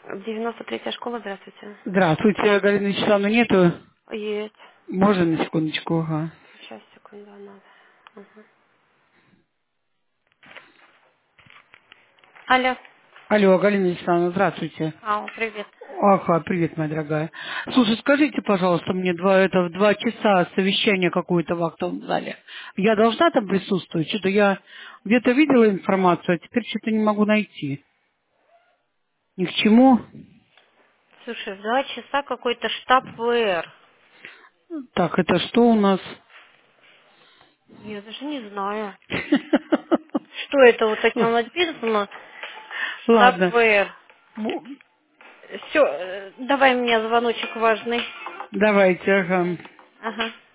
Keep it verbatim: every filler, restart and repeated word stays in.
девяносто третья школа, здравствуйте. Здравствуйте, Галина Вячеславовна, нету? Есть. Можно на секундочку? Ага. Сейчас, секунду, надо. Ага. Алло. Алло, Галина Вячеславовна, здравствуйте. Алло, привет. Ага, привет, моя дорогая. Слушай, скажите, пожалуйста, мне два, это, в два часа совещание какое-то в актовом зале. Я должна там присутствовать? Что-то я где-то видела информацию, а теперь что-то не могу найти. Ни к чему. Слушай, в два часа какой-то штаб ВР. Так, это что у нас? Я даже не знаю. Что это вот таким написано? Штаб Ладно. ВР. М, Все, давай мне звоночек важный. Давайте, ага. Ага.